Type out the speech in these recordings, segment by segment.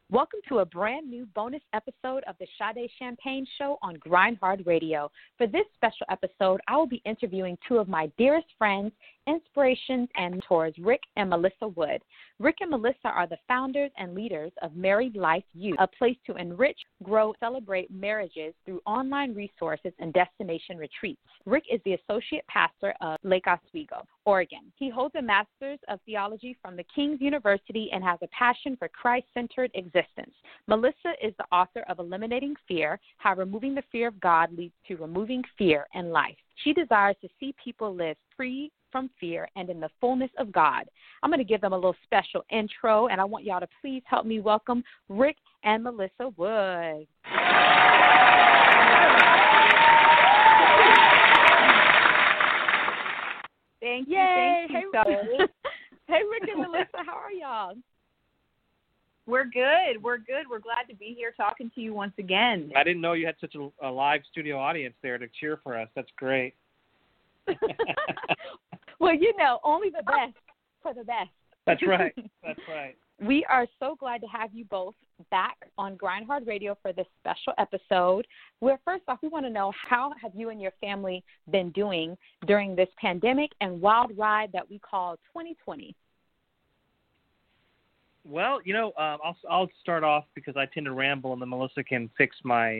Welcome to a brand new bonus episode of the Sade Champagne Show on Grind Hard Radio. For this special episode, I will be interviewing two of my dearest friends, inspirations, and mentors, Rick and Melissa Wood. Rick and Melissa are the founders and leaders of Married Life Youth, a place to enrich, grow, celebrate marriages through online resources and destination retreats. Rick is the associate pastor of Lake Oswego, Oregon. He holds a master's of theology from the King's University and has a passion for Christ-centered existence. Melissa is the author of Eliminating Fear, How Removing the Fear of God Leads to Removing Fear in Life. She desires to see people live free from fear and in the fullness of God. I'm going to give them a little special intro, and I want y'all to please help me welcome Rick and Melissa Wood. Thank you. Yay. Thank you. Hey, Rick and Melissa, how are y'all? We're good. We're glad to be here talking to you once again. I didn't know you had such a live studio audience there to cheer for us. That's great. Well, only the best for the best. That's right. That's right. We are so glad to have you both back on Grind Hard Radio for this special episode. Where first off, we want to know, how have you and your family been doing during this pandemic and wild ride that we call 2020? Well, I'll start off because I tend to ramble, and then Melissa can fix me.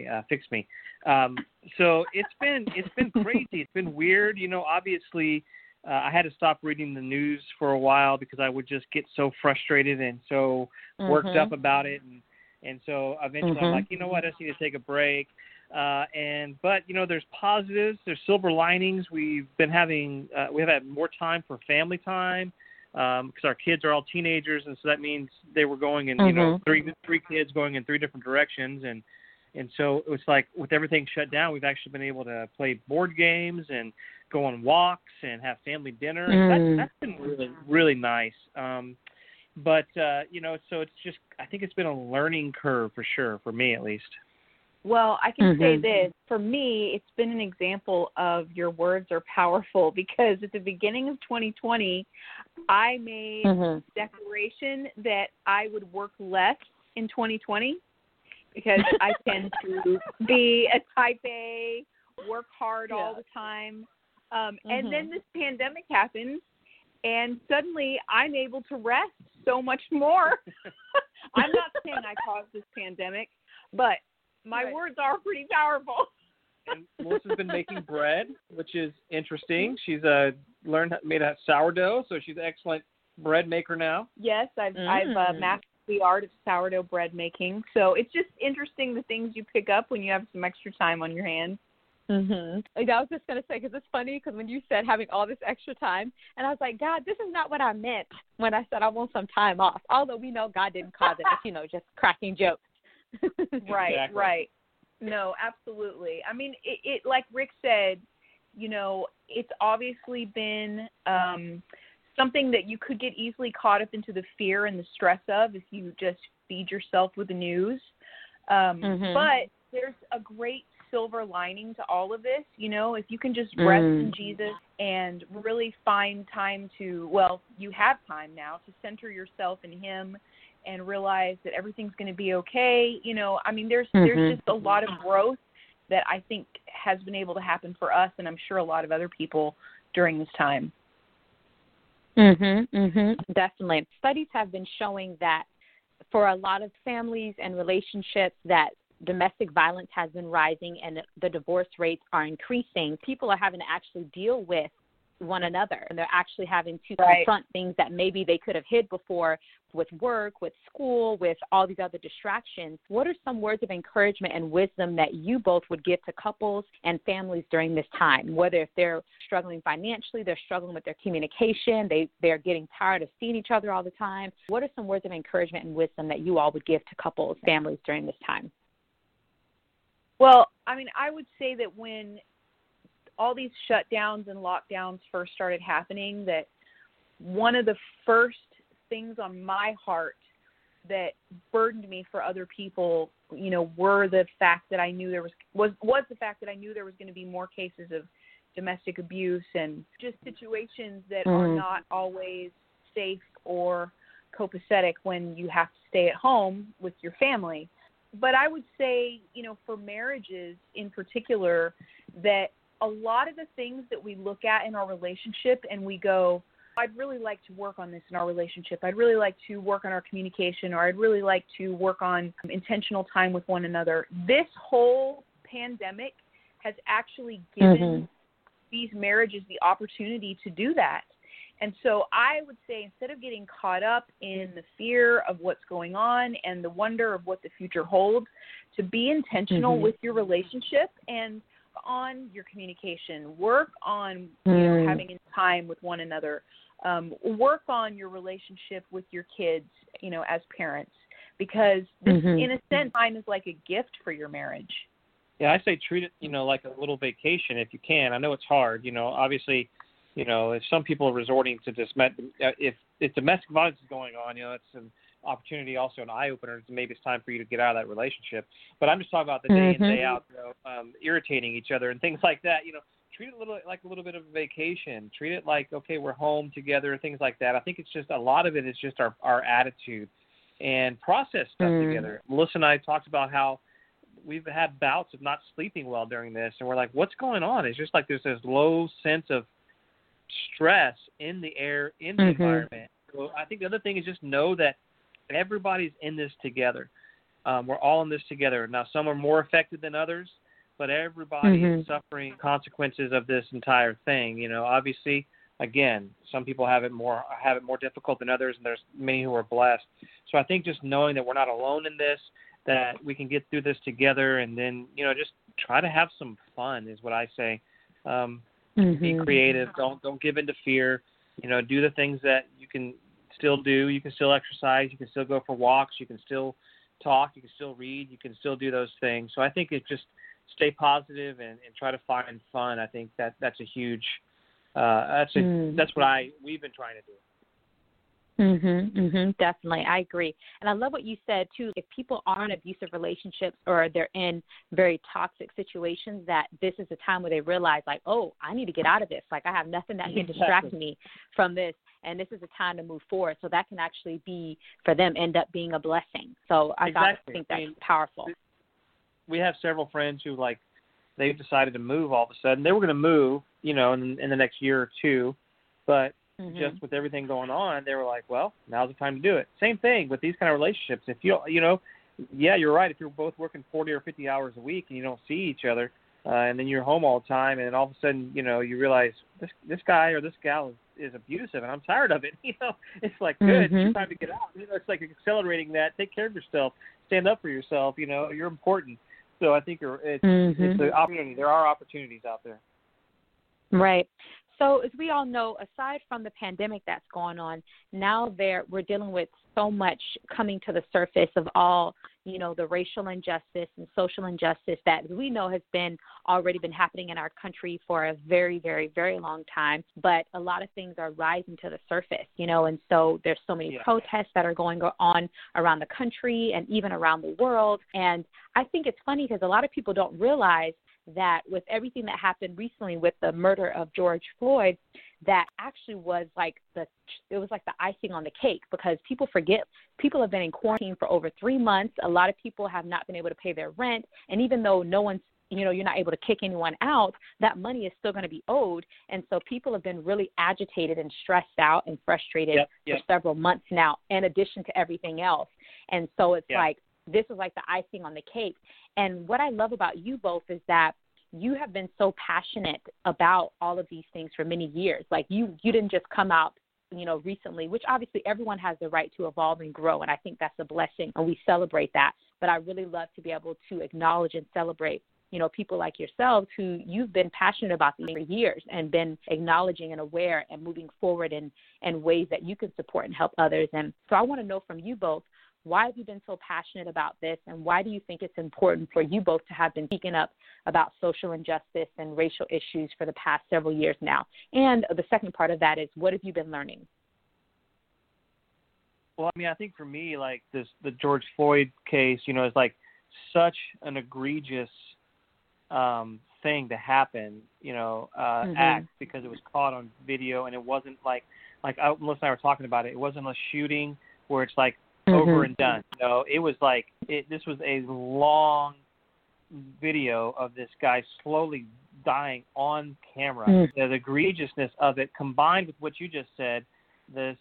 So it's been crazy. It's been weird. Obviously, I had to stop reading the news for a while because I would just get so frustrated and so worked up about it, and so eventually I'm like, you know what, I just need to take a break. But there's positives, there's silver linings. We have had more time for family time. Because our kids are all teenagers, and so that means they were going in, three kids going in three different directions, and so it was like with everything shut down, we've actually been able to play board games and go on walks and have family dinner, and that's been really, really nice. So it's just, I think it's been a learning curve for sure, for me at least. Well, I can say this. For me, it's been an example of your words are powerful, because at the beginning of 2020, I made a declaration that I would work less in 2020 because I tend to be a type A, work hard all the time. And then this pandemic happens, and suddenly I'm able to rest so much more. I'm not saying I caused this pandemic, but my words are pretty powerful. And Melissa's been making bread, which is interesting. She's made a sourdough, so she's an excellent bread maker now. Yes, I've mastered the art of sourdough bread making. So it's just interesting the things you pick up when you have some extra time on your hands. I was just going to say, because it's funny, because when you said having all this extra time, and I was like, God, this is not what I meant when I said I want some time off. Although we know God didn't cause it, it's, just cracking jokes. Right, exactly. Right. No, absolutely. I mean, it like Rick said, it's obviously been something that you could get easily caught up into the fear and the stress of if you just feed yourself with the news. But there's a great silver lining to all of this. If you can just rest in Jesus and really find time you have time now to center yourself in Him and realize that everything's going to be okay. There's just a lot of growth that I think has been able to happen for us, and I'm sure a lot of other people during this time. Definitely. Studies have been showing that for a lot of families and relationships that domestic violence has been rising and the divorce rates are increasing. People are having to actually deal with one another, and they're actually having to confront things that maybe they could have hid before with work, with school, with all these other distractions. What are some words of encouragement and wisdom that you both would give to couples and families during this time, whether if they're struggling financially, they're struggling with their communication, they're getting tired of seeing each other all the time? What are some words of encouragement and wisdom that you all would give to couples, families during this time? Well, I would say that when all these shutdowns and lockdowns first started happening, that one of the first things on my heart that burdened me for other people, were the fact that I knew there was the fact that I knew there was going to be more cases of domestic abuse and just situations that are not always safe or copacetic when you have to stay at home with your family. But I would say, for marriages in particular, that a lot of the things that we look at in our relationship and we go, I'd really like to work on this in our relationship. I'd really like to work on our communication, or I'd really like to work on intentional time with one another. This whole pandemic has actually given these marriages the opportunity to do that. And so I would say, instead of getting caught up in the fear of what's going on and the wonder of what the future holds, to be intentional with your relationship and on your communication. Work on having time with one another. Work on your relationship with your kids, as parents, because this, in a sense, time is like a gift for your marriage. Yeah, I say treat it, like a little vacation if you can. I know it's hard, obviously, if some people are resorting to this, if domestic violence is going on, it's an opportunity, also an eye-opener. Maybe it's time for you to get out of that relationship. But I'm just talking about the day in, day out, irritating each other and things like that. Treat it like a little bit of a vacation. Treat it like, okay, we're home together, things like that. I think it's just, a lot of it is just our attitude and process stuff together. Melissa and I talked about how we've had bouts of not sleeping well during this, and we're like, what's going on? It's just like there's this low sense of stress in the air, in the environment. So I think the other thing is just know that everybody's in this together. We're all in this together. Now, some are more affected than others, but everybody is suffering consequences of this entire thing. Obviously, again, some people have it more difficult than others, and there's many who are blessed. So I think just knowing that we're not alone in this, that we can get through this together, and then, just try to have some fun is what I say. Be creative. Don't give in to fear. Do the things that you can still do. You can still exercise. You can still go for walks. You can still talk. You can still read. You can still do those things. So I think it's just stay positive and try to find fun. I think that's a huge. That's what we've been trying to do. Definitely. I agree. And I love what you said too. If people are in abusive relationships or they're in very toxic situations, that this is a time where they realize, like, oh, I need to get out of this. Like, I have nothing that can distract me from this. And this is a time to move forward. So that can actually be, for them, end up being a blessing. So I think that's powerful. We have several friends who, like, they've decided to move all of a sudden. They were going to move, in the next year or two, but just with everything going on, they were like, well, now's the time to do it. Same thing with these kind of relationships. If you're right. If you're both working 40 or 50 hours a week and you don't see each other, and then you're home all the time, and then all of a sudden, you realize this guy or this gal is abusive, and I'm tired of it. It's like, good, it's time to get out. It's like accelerating that. Take care of yourself. Stand up for yourself. You're important. So I think it's an opportunity. There are opportunities out there. Right. So as we all know, aside from the pandemic that's going on, now we're dealing with so much coming to the surface of all, the racial injustice and social injustice that we know has already been happening in our country for a very, very, very long time. But a lot of things are rising to the surface, and so there's so many protests that are going on around the country and even around the world. And I think it's funny because a lot of people don't realize that with everything that happened recently with the murder of George Floyd, that actually was like the icing on the cake, because people forget people have been in quarantine for over 3 months. A lot of people have not been able to pay their rent. And even though no one's, you're not able to kick anyone out, that money is still going to be owed. And so people have been really agitated and stressed out and frustrated for several months now, in addition to everything else. And so it's like, this is like the icing on the cake. And what I love about you both is that you have been so passionate about all of these things for many years. Like you didn't just come out, recently, which obviously everyone has the right to evolve and grow. And I think that's a blessing, and we celebrate that. But I really love to be able to acknowledge and celebrate, people like yourselves who you've been passionate about these for years and been acknowledging and aware and moving forward in ways that you can support and help others. And so I want to know from you both, why have you been so passionate about this, and why do you think it's important for you both to have been speaking up about social injustice and racial issues for the past several years now? And the second part of that is, what have you been learning? Well, I think for me, like the George Floyd case, is like such an egregious thing to happen, act, because it was caught on video, and it wasn't like Melissa and I were talking about it. It wasn't a shooting where it's like over and done. You know, it was like this was a long video of this guy slowly dying on camera. The egregiousness of it, combined with what you just said, this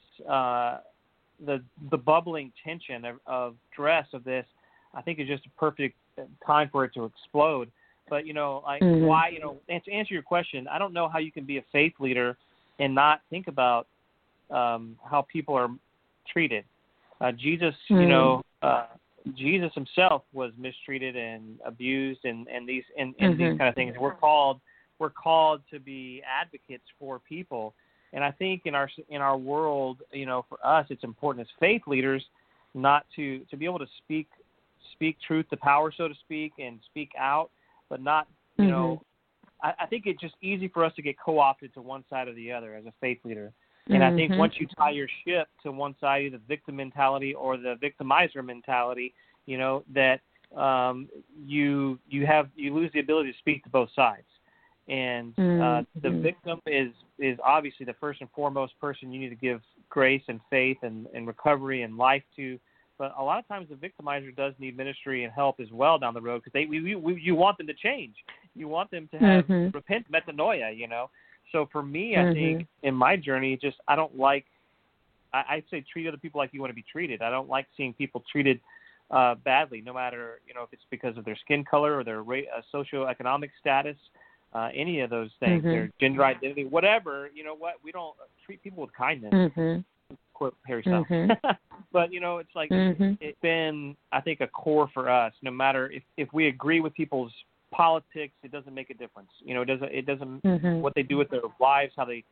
the bubbling tension of stress of this, I think is just a perfect time for it to explode. But, you know, like why, you know, to answer your question, I don't know how you can be a faith leader and not think about how people are treated. Jesus, you know, Jesus himself was mistreated and abused and these these kind of things. We're called to be advocates for people. And I think in our world, you know, for us, it's important as faith leaders not to be able to speak truth to power, so to speak, and speak out, but not, you know, I think it's just easy for us to get co-opted to one side or the other as a faith leader. And I think once you tie your ship to one side, either the victim mentality or the victimizer mentality, you know, that you lose the ability to speak to both sides. And the victim is obviously the first and foremost person you need to give grace and faith and recovery and life to. But a lot of times the victimizer does need ministry and help as well down the road, because you want them to change. You want them to have repent, metanoia, you know. So for me, I think in my journey, just I don't like – I'd say treat other people like you want to be treated. I don't like seeing people treated badly, no matter, you know, if it's because of their skin color or their socioeconomic status, any of those things, their gender identity, whatever. You know what? We don't treat people with kindness. Quote Harry Styles. But, you know, it's like it's been, I think, a core for us. No matter if we agree with people's politics, it doesn't make a difference. You know, it doesn't what they do with their lives, how they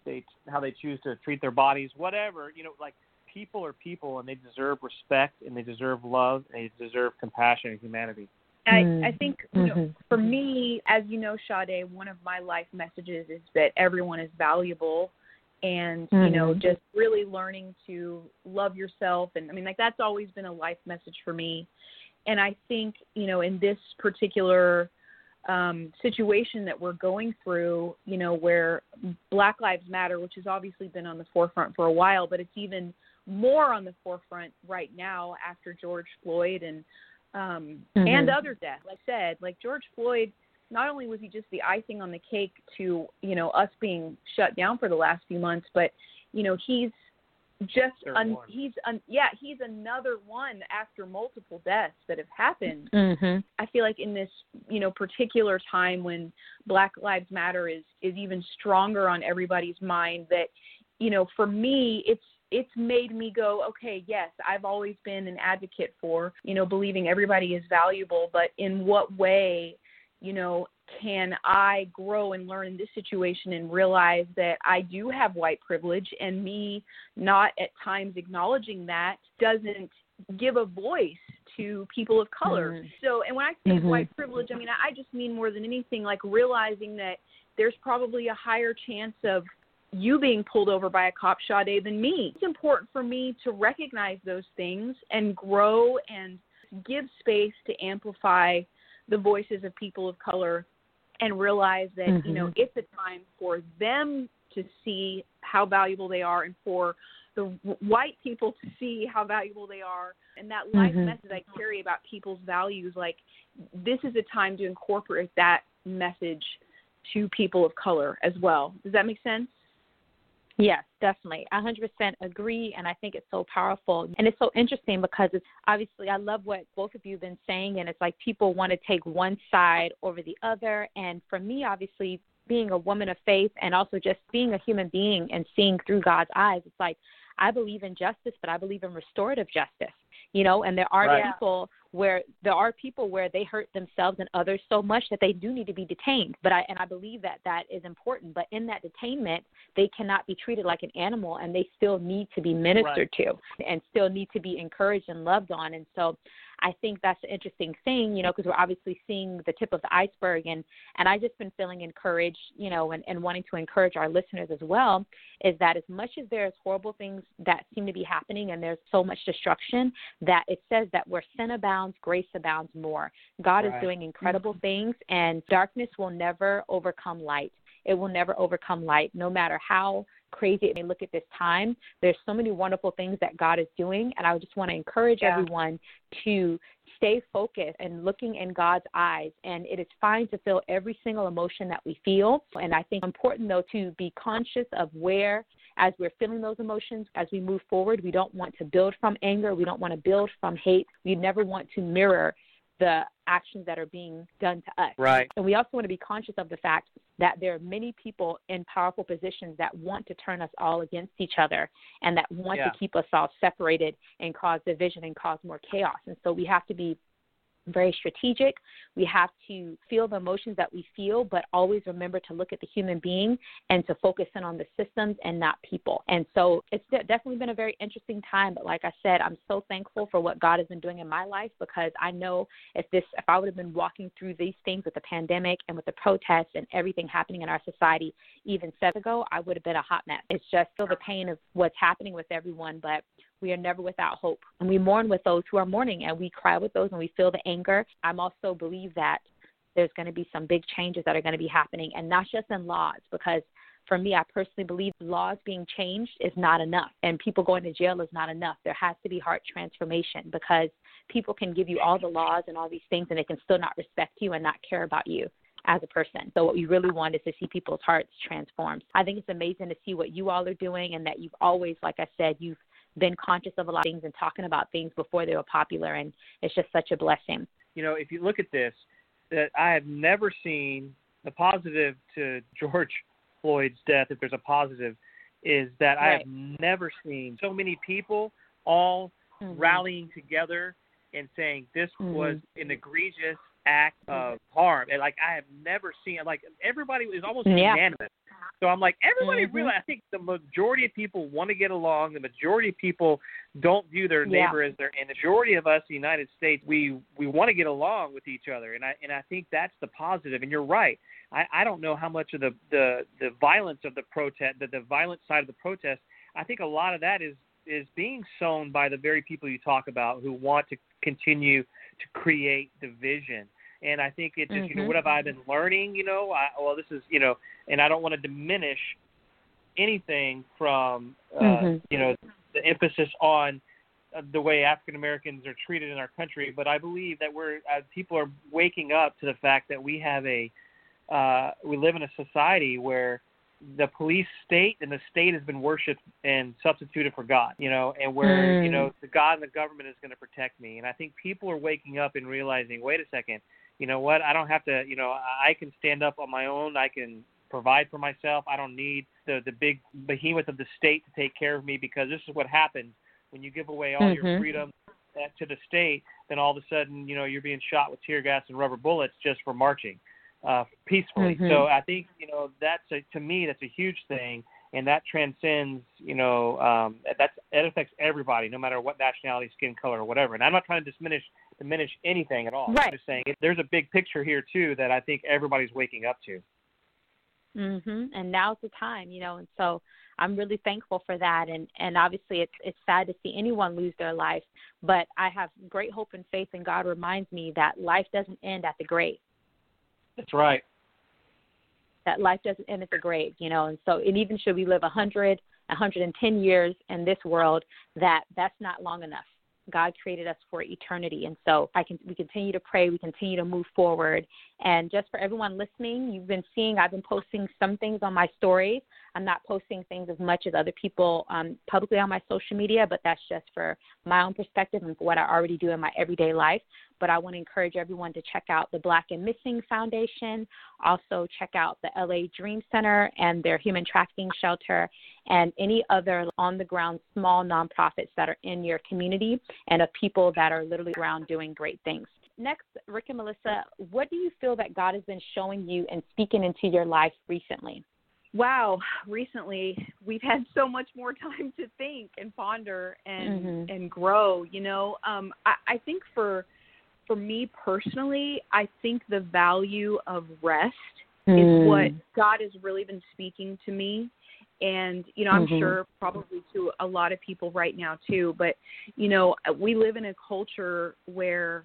choose to treat their bodies, whatever. You know, like people are people, and they deserve respect, and they deserve love, and they deserve compassion and humanity. I think, you know, for me, as you know, Sade, one of my life messages is that everyone is valuable, and, you know, just really learning to love yourself. And I mean, like, that's always been a life message for me. And I think, you know, in this particular situation that we're going through, you know, where Black Lives Matter, which has obviously been on the forefront for a while, but it's even more on the forefront right now after George Floyd and other deaths. Like I said, like George Floyd, not only was he just the icing on the cake to, you know, us being shut down for the last few months, but, you know, he's just he's another one after multiple deaths that have happened. I feel like in this, you know, particular time when Black Lives Matter is even stronger on everybody's mind, that, you know, for me, it's made me go, okay, yes, I've always been an advocate for, you know, believing everybody is valuable, but in what way, you know, can I grow and learn in this situation and realize that I do have white privilege, and me not at times acknowledging that doesn't give a voice to people of color. So, and when I say white privilege, I mean, I just mean more than anything, like realizing that there's probably a higher chance of you being pulled over by a cop, Sade, than me. It's important for me to recognize those things and grow and give space to amplify the voices of people of color, and realize that, you know, it's a time for them to see how valuable they are, and for the white people to see how valuable they are. And that life message I carry about people's values, like, this is a time to incorporate that message to people of color as well. Does that make sense? Yes, definitely. 100% agree, and I think it's so powerful. And it's so interesting because it's obviously, I love what both of you have been saying, and it's like people want to take one side over the other. And for me, obviously, being a woman of faith and also just being a human being and seeing through God's eyes, it's like I believe in justice, but I believe in restorative justice, you know, and there are people where they hurt themselves and others so much that they do need to be detained. But I believe that is important. But in that detainment, they cannot be treated like an animal, and they still need to be ministered to and still need to be encouraged and loved on. And so I think that's an interesting thing, you know, because we're obviously seeing the tip of the iceberg. And I've just been feeling encouraged, you know, and wanting to encourage our listeners as well, is that as much as there's horrible things that seem to be happening and there's so much destruction, that it says that where sin abounds, grace abounds more. God is doing incredible things, and darkness will never overcome light. It will never overcome light, no matter how crazy it may look at this time, there's so many wonderful things that God is doing. And I just want to encourage everyone to stay focused and looking in God's eyes. And it is fine to feel every single emotion that we feel. And I think it's important, though, to be conscious of where, as we're feeling those emotions, as we move forward, we don't want to build from anger. We don't want to build from hate. We never want to mirror the actions that are being done to us. Right. And we also want to be conscious of the fact that there are many people in powerful positions that want to turn us all against each other and that want to keep us all separated and cause division and cause more chaos. And so we have to be very strategic. We have to feel the emotions that we feel, but always remember to look at the human being and to focus in on the systems and not people. And so it's definitely been a very interesting time. But like I said, I'm so thankful for what God has been doing in my life, because I know if I would have been walking through these things with the pandemic and with the protests and everything happening in our society even 7 years ago, I would have been a hot mess. It's just still the pain of what's happening with everyone, but we are never without hope. And we mourn with those who are mourning, and we cry with those, and we feel the anger. I'm also believe that there's going to be some big changes that are going to be happening, and not just in laws, because for me, I personally believe laws being changed is not enough, and people going to jail is not enough. There has to be heart transformation, because people can give you all the laws and all these things, and they can still not respect you and not care about you as a person. So what we really want is to see people's hearts transformed. I think it's amazing to see what you all are doing, and that you've always, like I said, you've been conscious of a lot of things and talking about things before they were popular, and it's just such a blessing. You know, if you look at this, that I have never seen the positive to George Floyd's death, if there's a positive, is that I have never seen so many people all rallying together and saying this was an egregious act of harm. And like, I have never seen, like, everybody is almost unanimous. So I'm like, everybody really, I think the majority of people want to get along. The majority of people don't view their neighbor as their, and the majority of us in the United States, we want to get along with each other. And I think that's the positive. And you're right. I don't know how much of the violence of the protest, the violent side of the protest, I think a lot of that is being sown by the very people you talk about who want to continue to create division. And I think it's just, what have I been learning, this is, and I don't want to diminish anything from, the emphasis on the way African Americans are treated in our country. But I believe that people are waking up to the fact that we have we live in a society where the police state and the state has been worshipped and substituted for God, and where, the God and the government is going to protect me. And I think people are waking up and realizing, wait a second, you know what, I don't have to, I can stand up on my own. I can provide for myself. I don't need the big behemoth of the state to take care of me, because this is what happens when you give away all your freedom to the state. Then all of a sudden, you're being shot with tear gas and rubber bullets just for marching peacefully. So I think, to me, that's a huge thing. And that transcends, that affects everybody, no matter what nationality, skin color, or whatever. And I'm not trying to diminish anything at all. Right. I'm just saying there's a big picture here, too, that I think everybody's waking up to. And now's the time, and so I'm really thankful for that. And obviously it's sad to see anyone lose their life, but I have great hope and faith, and God reminds me that life doesn't end at the grave. That's right. That life doesn't end at the grave, and so, and even should we live 100, 110 years in this world, that's not long enough. God created us for eternity. And so we continue to pray, we continue to move forward. And just for everyone listening, you've been seeing, I've been posting some things on my stories. I'm not posting things as much as other people publicly on my social media, but that's just for my own perspective and for what I already do in my everyday life. But I want to encourage everyone to check out the Black and Missing Foundation. Also check out the LA Dream Center and their human trafficking shelter, and any other on-the-ground small nonprofits that are in your community and of people that are literally around doing great things. Next, Rick and Melissa, what do you feel that God has been showing you and speaking into your life recently? Wow, recently we've had so much more time to think and ponder and grow. I think for me personally, I think the value of rest is what God has really been speaking to me. And, I'm sure probably to a lot of people right now too. But, we live in a culture where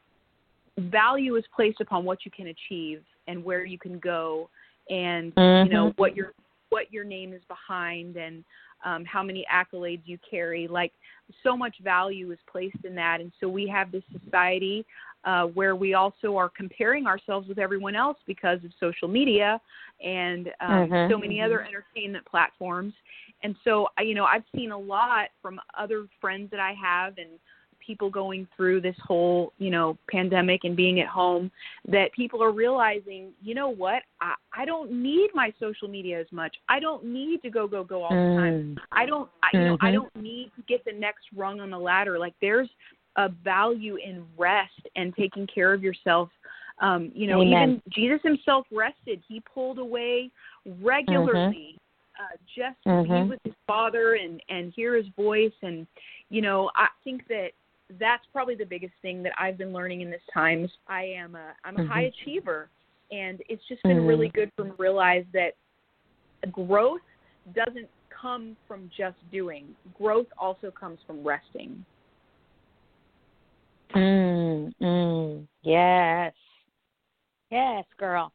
value is placed upon what you can achieve and where you can go and, what what your name is behind and how many accolades you carry. Like, so much value is placed in that. And so we have this society where we also are comparing ourselves with everyone else because of social media and so many other entertainment platforms. And so, I've seen a lot from other friends that I have and people going through this whole, pandemic and being at home, that people are realizing, you know what, I don't need my social media as much. I don't need to go all the time. I don't need to get the next rung on the ladder. Like, there's a value in rest and taking care of yourself. Even Jesus himself rested. He pulled away regularly just to be with his Father and hear his voice. And, I think that's probably the biggest thing that I've been learning in this time. I'm a high achiever, and it's just been really good for me to realize that growth doesn't come from just doing. Growth also comes from resting. Yes. Yes, girl.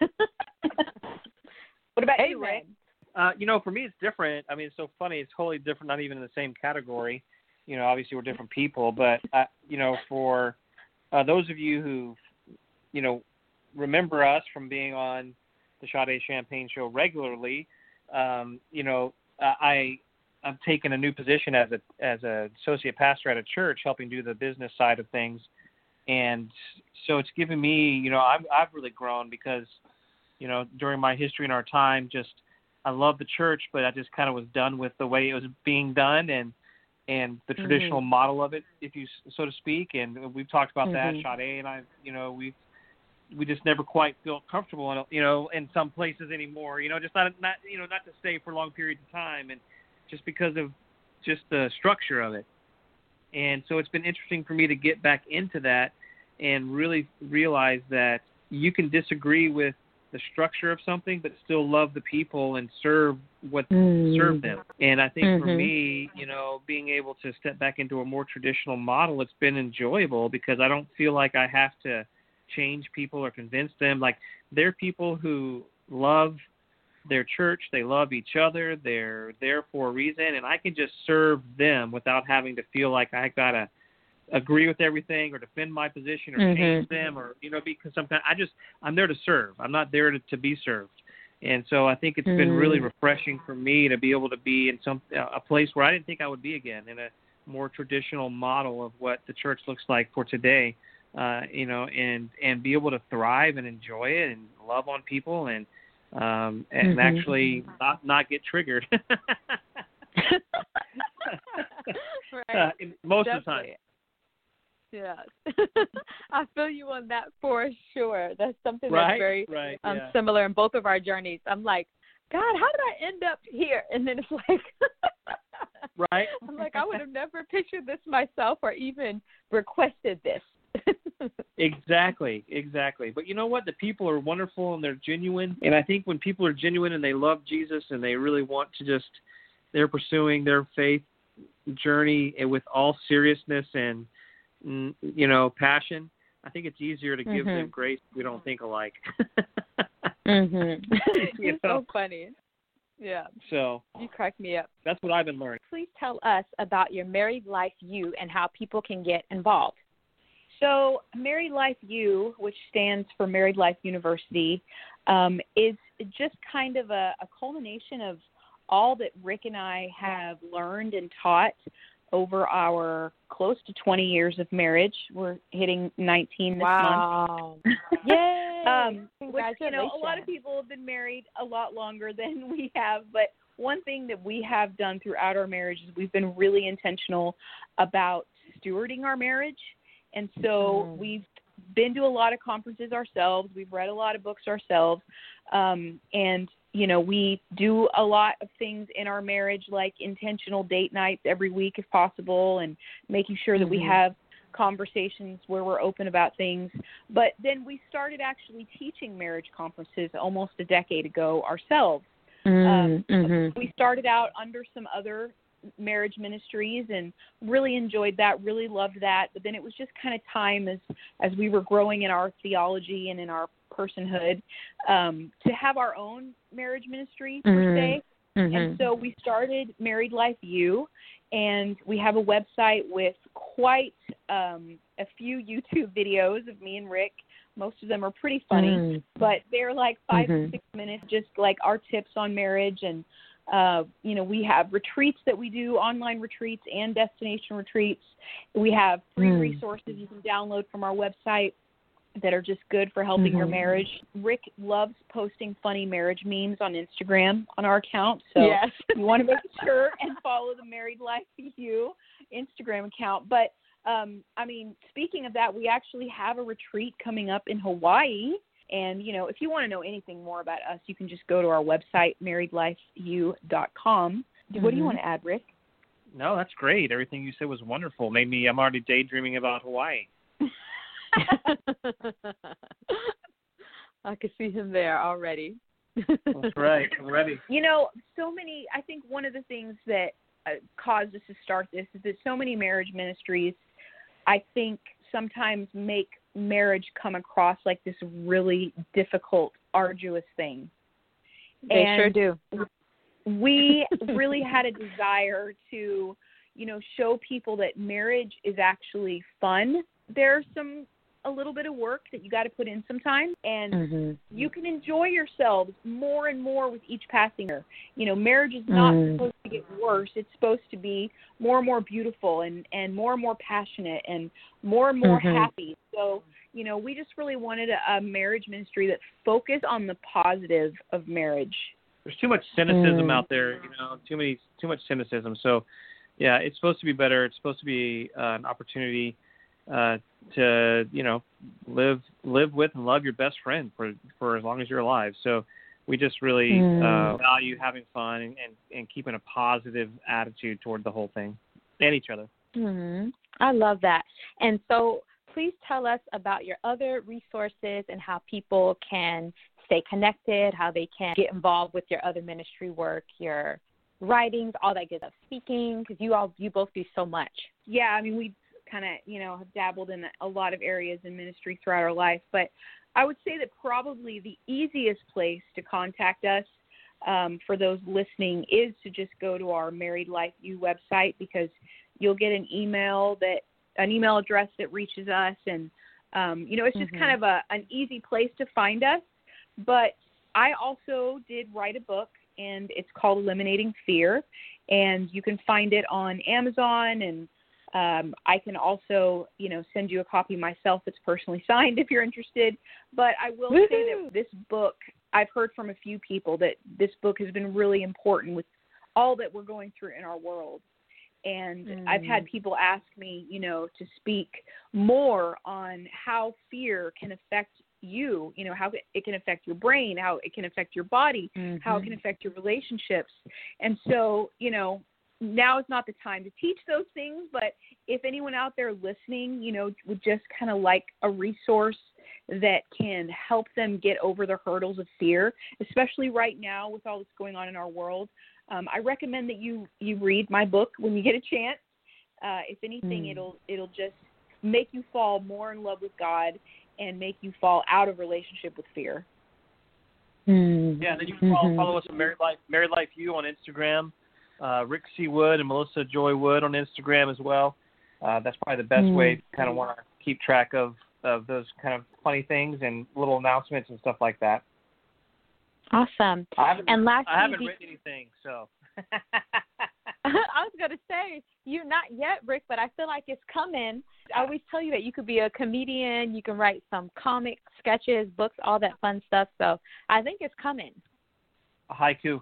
What about you, Ray? For me, it's different. I mean, it's so funny. It's totally different, not even in the same category. Obviously we're different people, but, for those of you who, remember us from being on the Sade Champagne Show regularly, I've taken a new position as a associate pastor at a church, helping do the business side of things. And so it's given me, I've really grown because, during my history and our time, I love the church, but I just kind of was done with the way it was being done and the traditional model of it, if you so to speak. And we've talked about that, Sade and I, we just never quite feel comfortable in some places anymore, just not to stay for long periods of time, and just because of just the structure of it. And so it's been interesting for me to get back into that and really realize that you can disagree with the structure of something, but still love the people and serve serve them. And I think for me, being able to step back into a more traditional model, it's been enjoyable because I don't feel like I have to change people or convince them. Like, they're people who love their church, they love each other, they're there for a reason, and I can just serve them without having to feel like I gotta agree with everything or defend my position or change them, or because sometimes I'm there to serve. I'm not there to be served. And so I think it's been really refreshing for me to be able to be in a place where I didn't think I would be again, in a more traditional model of what the church looks like for today, and be able to thrive and enjoy it and love on people and actually not get triggered. Right. Most Definitely. of the time. Yeah. I feel you on that for sure. That's something that's very similar in both of our journeys. I'm like, God, how did I end up here? And then it's like, right. I'm like, I would have never pictured this myself or even requested this. Exactly. But you know what? The people are wonderful and they're genuine. And I think when people are genuine and they love Jesus and they really want to they're pursuing their faith journey with all seriousness and, passion, I think it's easier to give them grace if we don't think alike. It's so funny. Yeah. So you crack me up. That's what I've been learning. Please tell us about your Married Life U and how people can get involved. So Married Life U, which stands for Married Life University, is just kind of a culmination of all that Rick and I have learned and taught over our close to 20 years of marriage. We're hitting 19 this month. Yay! Which, a lot of people have been married a lot longer than we have, but one thing that we have done throughout our marriage is we've been really intentional about stewarding our marriage. And so we've been to a lot of conferences ourselves. We've read a lot of books ourselves. And we do a lot of things in our marriage, like intentional date nights every week if possible, and making sure that we have conversations where we're open about things. But then we started actually teaching marriage conferences almost a decade ago ourselves. We started out under some other marriage ministries and really enjoyed that, really loved that. But then it was just kind of time as we were growing in our theology and in our personhood, to have our own marriage ministry per se. And so we started Married Life U, and we have a website with quite a few YouTube videos of me and Rick. Most of them are pretty funny, but they're like 5 to 6 minutes, just like our tips on marriage. And, you know, we have retreats that we do, online retreats and destination retreats. We have free resources you can download from our website that are just good for helping your marriage. Rick loves posting funny marriage memes on Instagram on our account. So you want to make sure and follow the Married Life U Instagram account. But, I mean, speaking of that, we actually have a retreat coming up in Hawaii. And, you know, if you want to know anything more about us, you can just go to our website, marriedlifeu.com. What do you want to add, Rick? No, that's great. Everything you said was wonderful. I'm already daydreaming about Hawaii. I could see him there already. That's right. I'm ready. You know, I think one of the things that caused us to start this is that so many marriage ministries, I think, sometimes make marriage come across like this really difficult, arduous thing. They sure do. We really had a desire to, you know, show people that marriage is actually fun. There's a little bit of work that you got to put in sometimes, and you can enjoy yourselves more and more with each passing year. You know, marriage is not supposed to get worse. It's supposed to be more and more beautiful and more passionate and more happy. So, you know, we just really wanted a marriage ministry that focused on the positive of marriage. There's too much cynicism out there, you know, too much cynicism. So, yeah, it's supposed to be better. It's supposed to be an opportunity to, you know, live with and love your best friend for as long as you're alive. So we just really value having fun and keeping a positive attitude toward the whole thing and each other. I love that. And so please tell us about your other resources and how people can stay connected, how they can get involved with your other ministry work, your writings, all that good stuff, speaking, because you both do so much. Yeah, I mean, we kind of, you know, have dabbled in a lot of areas in ministry throughout our life, but I would say that probably the easiest place to contact us for those listening is to just go to our Married Life U website, because you'll get an email address that reaches us, and you know, it's just kind of an easy place to find us. But I also did write a book, and it's called Eliminating Fear, and you can find it on Amazon, and I can also, you know, send you a copy myself that's personally signed if you're interested. But I will say that this book, I've heard from a few people that this book has been really important with all that we're going through in our world. And I've had people ask me, you know, to speak more on how fear can affect you, you know, how it can affect your brain, how it can affect your body, how it can affect your relationships. And so, you know, now is not the time to teach those things, but if anyone out there listening, you know, would just kind of like a resource that can help them get over the hurdles of fear, especially right now with all that's going on in our world, I recommend that you read my book when you get a chance. If anything, it'll just make you fall more in love with God and make you fall out of relationship with fear. Yeah, and then you can follow us on Married Life U on Instagram, Rick C. Wood and Melissa Joy Wood on Instagram as well. That's probably the best way to kind of want to keep track of those kind of funny things and little announcements and stuff like that. Awesome. And lastly, I haven't written anything, so. I was going to say, you not yet, Rick, but I feel like it's coming. I always tell you that you could be a comedian, you can write some comic sketches, books, all that fun stuff. So I think it's coming. A haiku.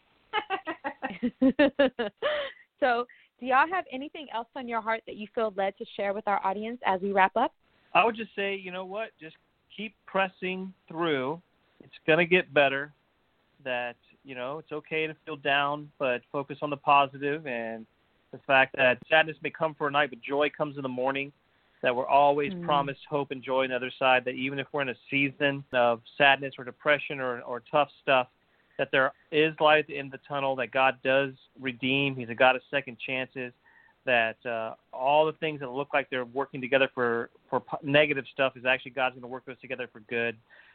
So do y'all have anything else on your heart that you feel led to share with our audience as we wrap up? I would just say, you know what, just keep pressing through. It's going to get better. That, you know, it's okay to feel down, but focus on the positive and the fact that sadness may come for a night, but joy comes in the morning, that we're always promised hope and joy on the other side, that even if we're in a season of sadness or depression or tough stuff, that there is light at the end of the tunnel, that God does redeem. He's a God of second chances, that all the things that look like they're working together for negative stuff is actually God's going to work those together for good.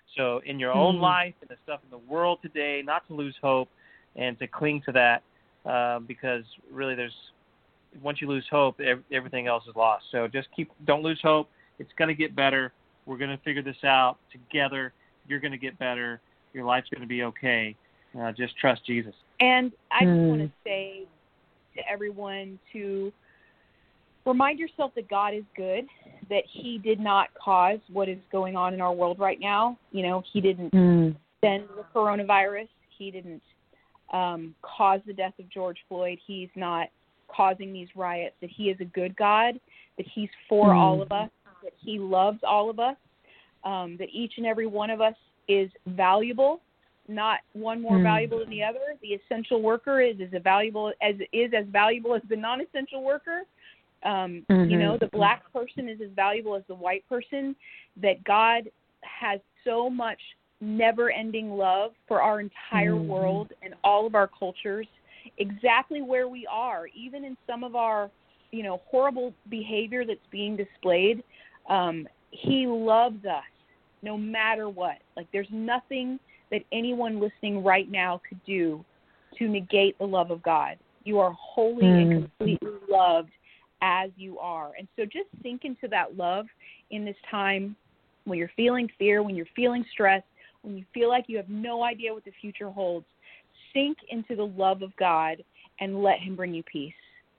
So in your own life and the stuff in the world today, not to lose hope and to cling to that, because really once you lose hope, everything else is lost. So just don't lose hope. It's going to get better. We're going to figure this out together. You're going to get better. Your life's going to be okay. Just trust Jesus. And I just want to say to everyone to remind yourself that God is good, that he did not cause what is going on in our world right now. He didn't send the coronavirus. He didn't cause the death of George Floyd. He's not causing these riots, that he is a good God, that he's for all of us, that he loves all of us, that each and every one of us is valuable, not one more valuable than the other. The essential worker is as valuable as the non-essential worker. The black person is as valuable as the white person, that God has so much never-ending love for our entire world and all of our cultures, exactly where we are, even in some of our, horrible behavior that's being displayed. He loves us no matter what. Like, there's nothing that anyone listening right now could do to negate the love of God. You are wholly and completely loved as you are. And so just sink into that love in this time when you're feeling fear, when you're feeling stress, when you feel like you have no idea what the future holds. Sink into the love of God and let him bring you peace.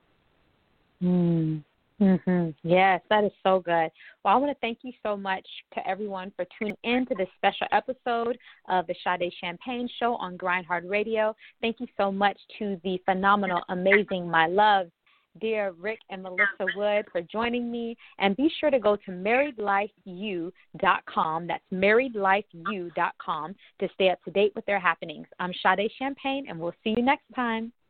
Yes, that is so good. Well, I want to thank you so much to everyone for tuning in to this special episode of the Sade Champagne Show on Grind Hard Radio. Thank you so much to the phenomenal, amazing, my love, dear Rick and Melissa Wood for joining me. And be sure to go to marriedlifeu.com. That's marriedlifeu.com to stay up to date with their happenings. I'm Sade Champagne, and we'll see you next time.